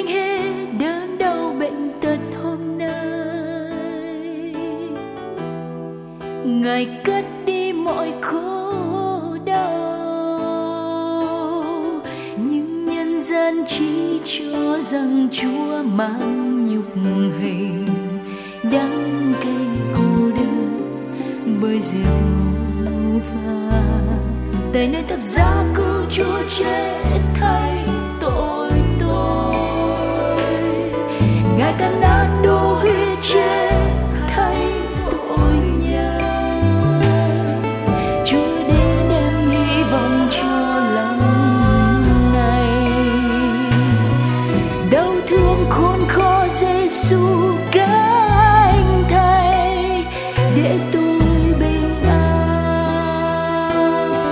tranh hết đớn đau bệnh tật hôm nay. Ngài cất đi mọi khổ đau, nhưng nhân gian chỉ cho rằng Chúa mang nhục hình đắng cay cô đơn bởi rượu pha. Tại nơi thập giá cứu Chúa chết thay tội tôi, Ngài cắn nát đổ huyết chết thay tội nhân. Chúa đến đem hy vọng cho lòng này, đau thương khốn khó Giêsu cánh thay để tôi bình an.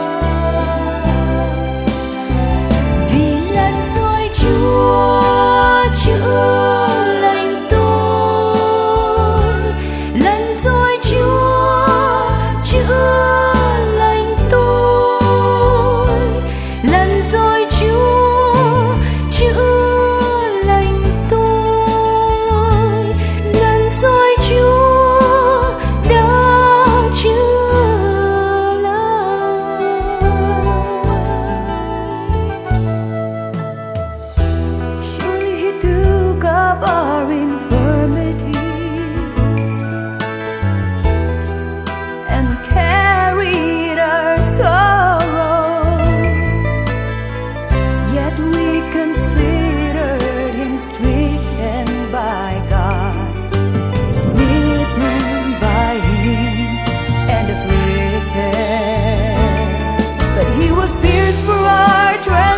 Vì lần rồi Chúa chữa lành tôi, lần rồi Chúa chữa lành tôi, lần rồi Chúa chữa lành tôi, lần rồi Chúa đã chữa lành. Surely He took up our infirmities and carried our sorrows, yet we considered Him stricken by God, smitten by Him and afflicted. But He was pierced for our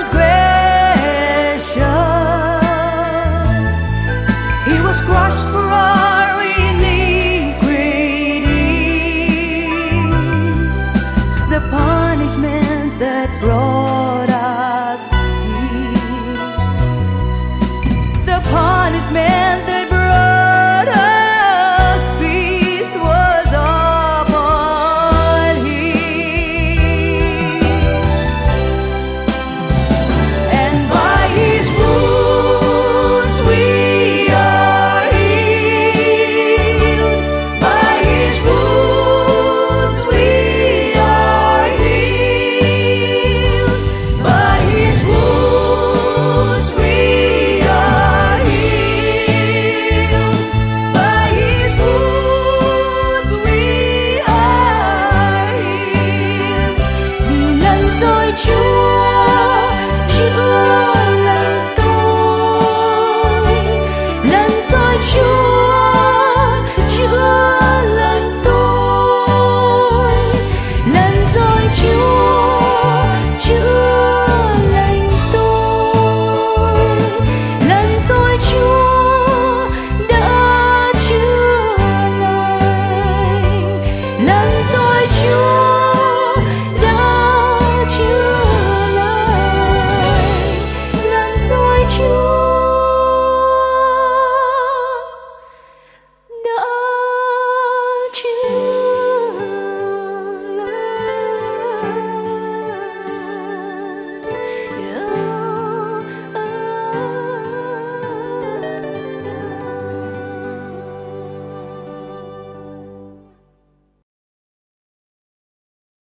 transgressions, He was crushed for our iniquities. The punishment that brought us peace, the punishment that brought us peace was upon Him. And by His wounds we are healed. By His wounds we are healed. By His wounds we are healed. By His wounds we are healed. Vì lần rồi Chúa chữa lành tôi, lần rồi Chúa